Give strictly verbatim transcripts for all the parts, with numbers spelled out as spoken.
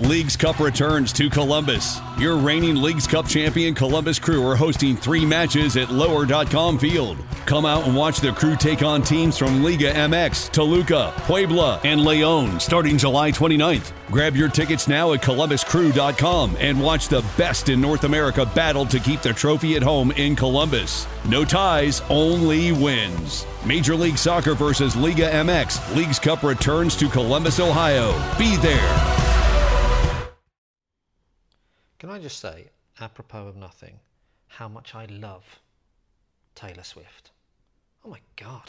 Leagues Cup returns to Columbus. Your reigning Leagues Cup champion Columbus Crew are hosting three matches at lower dot com Field. Come out and watch the Crew take on teams from Liga M X, Toluca, Puebla, and León starting July twenty-ninth. Grab your tickets now at columbus crew dot com and watch the best in North America battle to keep the trophy at home in Columbus. No ties, only wins. Major League Soccer versus Liga M X. Leagues Cup returns to Columbus, Ohio. Be there. Can I just say, apropos of nothing, how much I love Taylor Swift? Oh my God.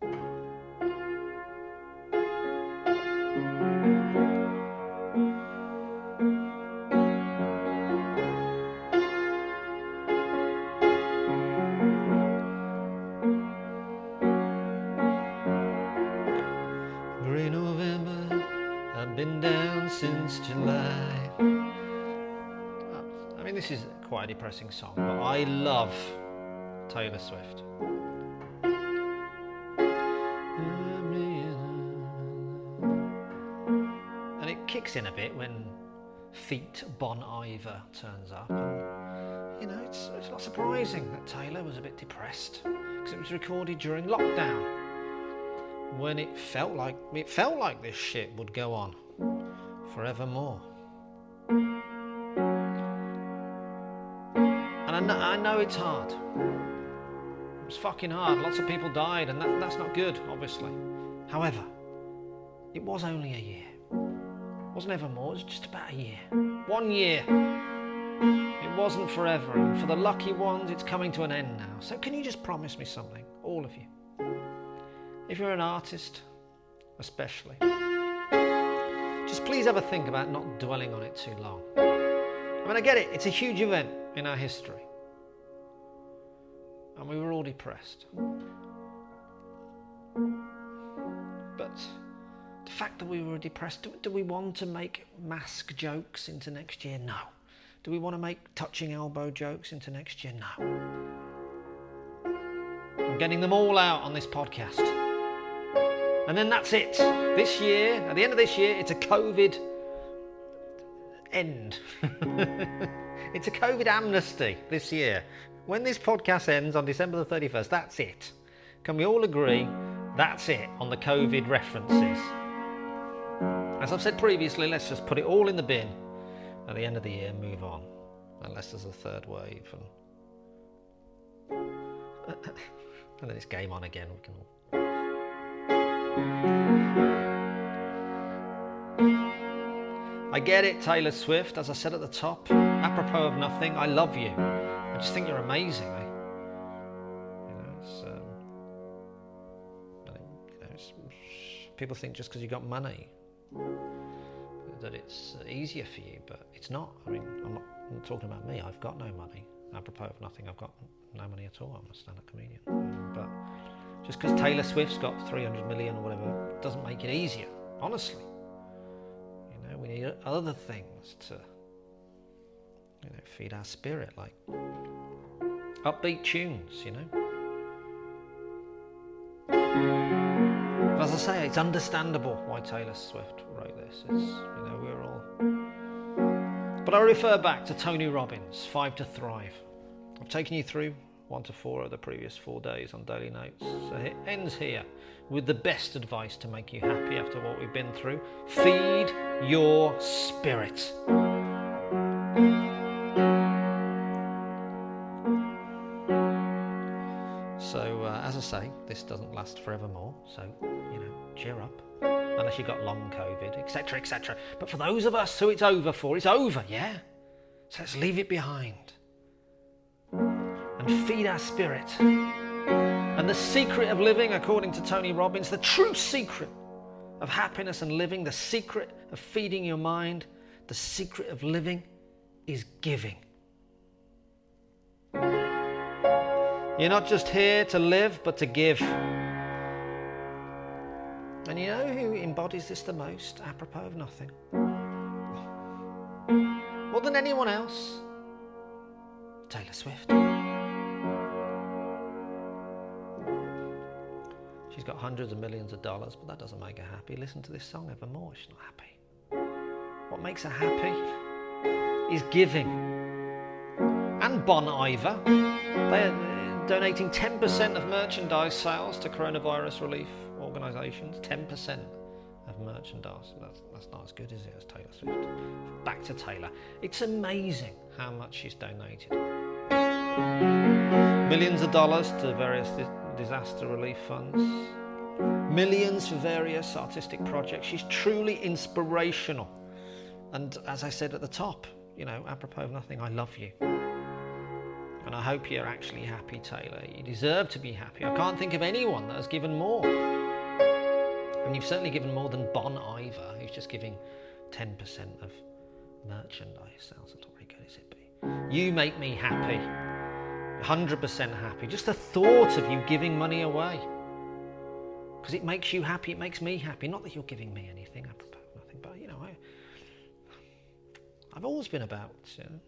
Grey November, I've been down since July. I mean, this is quite a depressing song, but I love Taylor Swift. And it kicks in a bit when Feet Bon Iver turns up. And, you know, it's, it's not surprising that Taylor was a bit depressed because it was recorded during lockdown when it felt like it felt like this shit would go on forevermore. And I know, I know it's hard. It was fucking hard. Lots of people died, and that, that's not good, obviously. However, it was only a year. It wasn't ever more, it was just about a year. One year. It wasn't forever, and for the lucky ones, it's coming to an end now. So can you just promise me something, all of you? If you're an artist, especially, just please have a think about not dwelling on it too long. I mean, I get it, it's a huge event in our history. And we were all depressed. But the fact that we were depressed, do, do we want to make mask jokes into next year? No. Do we want to make touching elbow jokes into next year? No. I'm getting them all out on this podcast. And then that's it. This year, at the end of this year, it's a COVID end. It's a COVID amnesty this year. When this podcast ends on December the thirty-first, that's it. Can we all agree that's it on the COVID references? As I've said previously, let's just put it all in the bin at the end of the year and move on. Unless there's a third wave. And, and then it's game on again. We can all... I get it, Taylor Swift, as I said at the top, apropos of nothing, I love you. I just think you're amazing. I, you know, it's, um, I think, you know, it's, people think just because you got money that it's easier for you, but it's not. I mean, I'm not, I'm not talking about me. I've got no money. Apropos of nothing, I've got no money at all. I'm a stand-up comedian. Um, but just because Taylor Swift's got three hundred million or whatever doesn't make it easier, honestly. You know, we need other things to, you know, feed our spirit, like upbeat tunes, you know. But as I say, it's understandable why Taylor Swift wrote this. It's, you know, we're all... But I refer back to Tony Robbins' Five to Thrive. I've taken you through one to four of the previous four days on Daily Notes. So it ends here with the best advice to make you happy after what we've been through. Feed your spirit. So, uh, as I say, this doesn't last forevermore. So, you know, cheer up. Unless you got long COVID, et cetera, et cetera. But for those of us who it's over for, it's over, yeah? So let's leave it behind. And feed our spirit. And the secret of living, according to Tony Robbins, the true secret of happiness and living, the secret of feeding your mind, the secret of living is giving. You're not just here to live, but to give. And you know who embodies this the most, apropos of nothing? More than anyone else? Taylor Swift. She's got hundreds of millions of dollars, but that doesn't make her happy. Listen to this song evermore, she's not happy. what makes her happy is giving. And Bon Iver, they are donating ten percent of merchandise sales to coronavirus relief organisations. ten percent of merchandise. That's, that's not as good, is it, as Taylor Swift? Back to Taylor. It's amazing how much she's donated. Millions of dollars to various di- disaster relief funds. Millions for various artistic projects. She's truly inspirational. And as I said at the top, you know, apropos of nothing, I love you. And I hope you're actually happy, Taylor. You deserve to be happy. I can't think of anyone that has given more. And you've certainly given more than Bon Iver, who's just giving ten percent of merchandise sales. That's not very good, is it, B? You make me happy. one hundred percent happy. Just the thought of you giving money away. Because it makes you happy, it makes me happy. Not that you're giving me anything, apropos of nothing, but, you know, I, I've always been about... You know,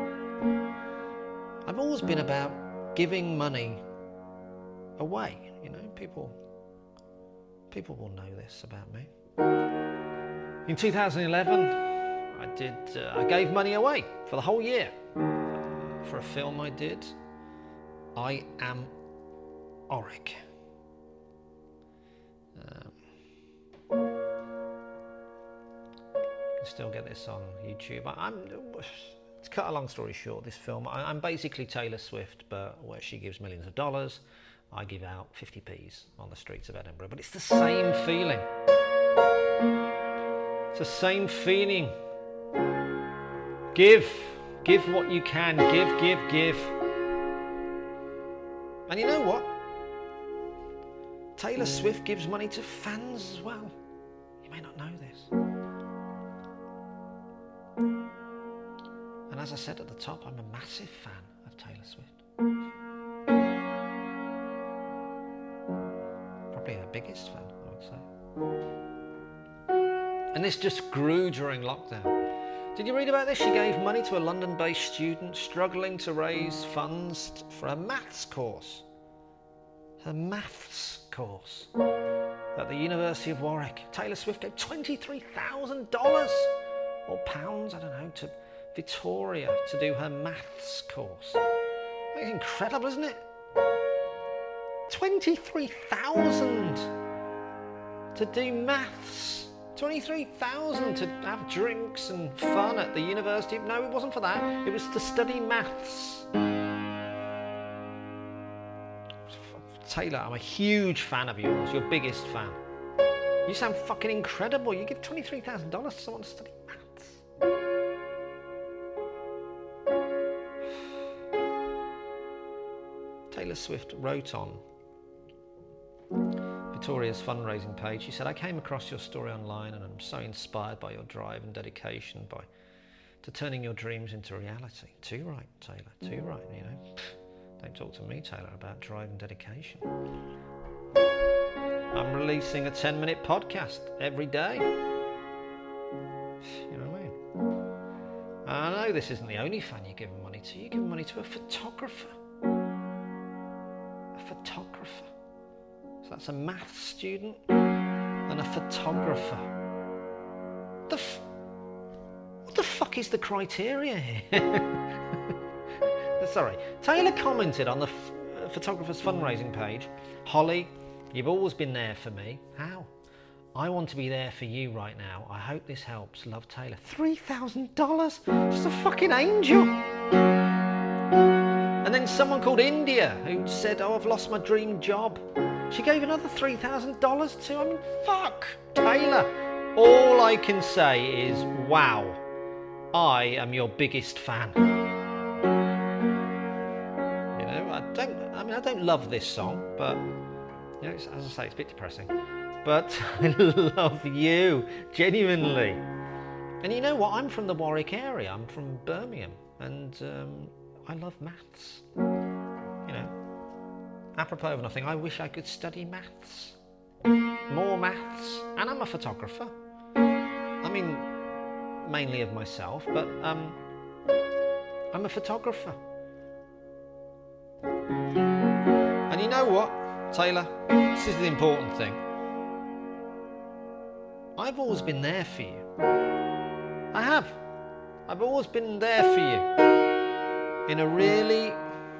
I've always been about giving money away, you know, people people will know this about me. In two thousand eleven, I did, uh, I gave money away for the whole year uh, for a film I did, I Am Auric. Um, you can still get this on YouTube. I, I'm... To cut a long story short, this film, I, I'm basically Taylor Swift, but where she gives millions of dollars, I give out fifty p's on the streets of Edinburgh. But it's the same feeling. It's the same feeling. Give. Give what you can. Give, give, give. And you know what? Taylor Swift gives money to fans as well. You may not know this. And as I said at the top, I'm a massive fan of Taylor Swift. Probably her biggest fan, I would say. And this just grew during lockdown. Did you read about this? She gave money to a London-based student struggling to raise funds for a maths course. Her maths course at the University of Warwick. Taylor Swift gave twenty-three thousand dollars or pounds, I don't know, to Victoria to do her maths course. That's incredible, isn't it? twenty-three thousand to do maths. twenty-three thousand to have drinks and fun at the university. No, it wasn't for that. It was to study maths. Taylor, I'm a huge fan of yours. Your biggest fan. You sound fucking incredible. You give twenty-three thousand dollars to someone to study maths. Taylor Swift wrote on Victoria's fundraising page. She said, I came across your story online and I'm so inspired by your drive and dedication by to turning your dreams into reality. Too right, Taylor, too right, you know. Don't talk to me, Taylor, about drive and dedication. I'm releasing a ten minute podcast every day. You know what I mean? I know this isn't the only fan you're giving money to. You're giving money to a photographer. A photographer. So that's a maths student and a photographer. The f- what the fuck is the criteria here? Sorry. Taylor commented on the f- uh, photographer's fundraising page, Holly, you've always been there for me. How? I want to be there for you right now. I hope this helps. Love, Taylor. three thousand dollars? She's a fucking angel. And then someone called India who said, oh, I've lost my dream job. She gave another three thousand dollars to, I mean, fuck, Taylor. All I can say is, wow, I am your biggest fan. You know, I don't, I mean, I don't love this song, but, you know, it's, as I say, it's a bit depressing. But I love you, genuinely. And you know what? I'm from the Warwick area. I'm from Birmingham. And um, I love maths. You know, apropos of nothing, I wish I could study maths. More maths. And I'm a photographer. I mean, mainly of myself, but um, I'm a photographer. And you know what, Taylor? This is the important thing. I've always been there for you. I have. I've always been there for you in a really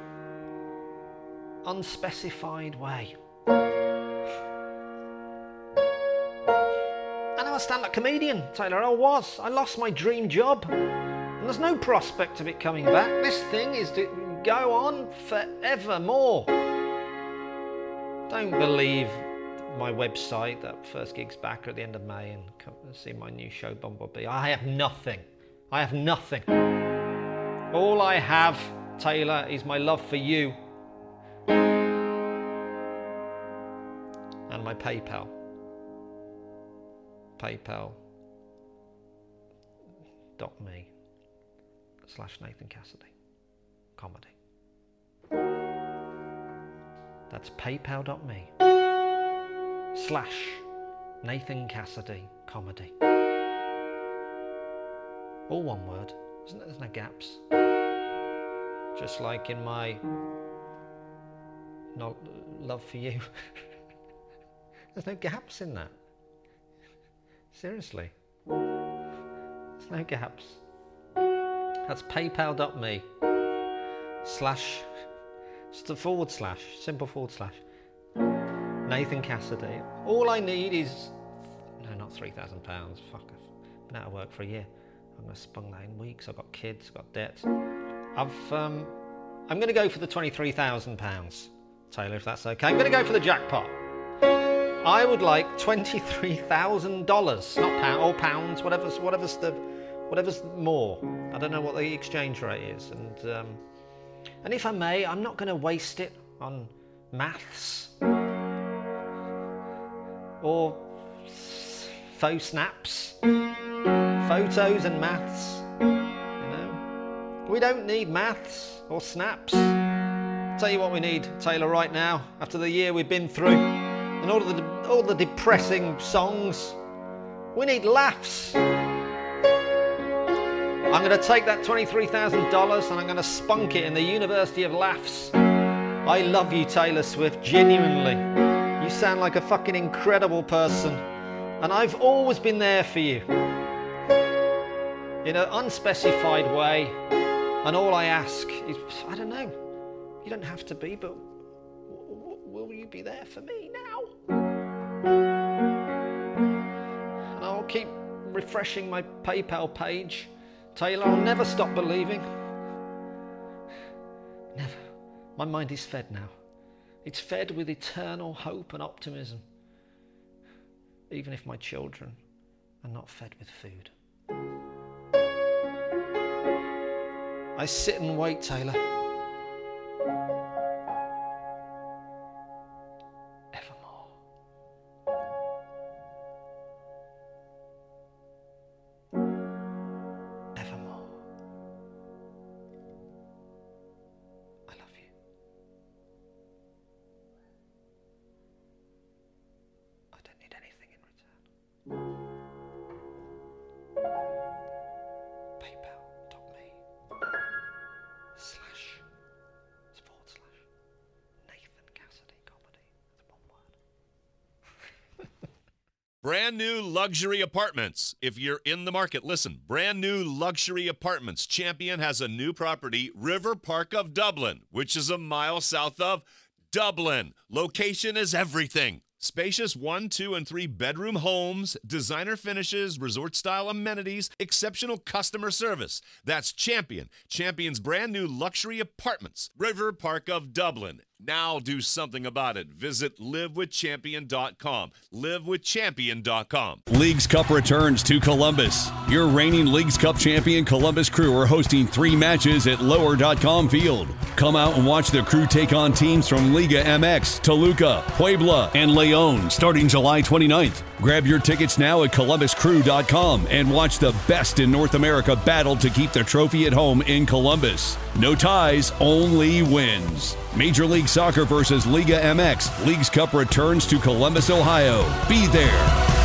unspecified way. And I'm a stand-up comedian, Taylor. I was. I lost my dream job. And there's no prospect of it coming back. This thing is to go on forevermore. Don't believe my website that first gig's back at the end of May and come and see my new show Bumblebee. I have nothing. I have nothing. All I have, Taylor, is my love for you and my PayPal. PayPal dot me slash Nathan Cassidy comedy. That's PayPal dot me slash Nathan Cassidy comedy. All one word. Isn't there? There's no gaps. Just like in my no, love for you. There's no gaps in that. Seriously. There's no gaps. That's PayPal dot me slash, just a forward slash, simple forward slash, Nathan Cassidy. All I need is, no, not three thousand pounds. Fuck, I've been out of work for a year. I'm going to spung that in weeks. I've got kids, I've got debts. I've, um, I'm going to go for the twenty-three thousand pounds, Taylor, if that's okay. I'm going to go for the jackpot. I would like twenty-three thousand dollars, not pound or pounds, whatever's, whatever's the, whatever's more. I don't know what the exchange rate is, and um, and if I may, I'm not going to waste it on maths or faux snaps, photos and maths. You know, we don't need maths or snaps. Tell you what we need, Taylor, right now, after the year we've been through, and all the all the depressing songs, we need laughs. I'm going to take that twenty-three thousand dollars and I'm going to spunk it in the University of Laughs. I love you, Taylor Swift, genuinely. You sound like a fucking incredible person, and I've always been there for you in an unspecified way, and all I ask is, I don't know, you don't have to be, but will you be there for me now? And I'll keep refreshing my PayPal page. Taylor, I'll never stop believing. Never. My mind is fed now. It's fed with eternal hope and optimism, even if my children are not fed with food. I sit and wait, Taylor. Brand new luxury apartments. If you're in the market, listen. Brand new luxury apartments. Champion has a new property, River Park of Dublin, which is a mile south of Dublin. Location is everything. Spacious one, two, and three bedroom homes, designer finishes, resort-style amenities, exceptional customer service. That's Champion. Champion's brand new luxury apartments, River Park of Dublin. Now do something about it. Visit live with champion dot com. live with champion dot com. Leagues Cup returns to Columbus. Your reigning Leagues Cup champion Columbus Crew are hosting three matches at lower dot com field. Come out and watch the Crew take on teams from Liga M X, Toluca, Puebla, and Leon starting July twenty-ninth. Grab your tickets now at columbus crew dot com and watch the best in North America battle to keep the trophy at home in Columbus. No ties, only wins. Major League Soccer versus Liga M X. Leagues Cup returns to Columbus, Ohio. Be there.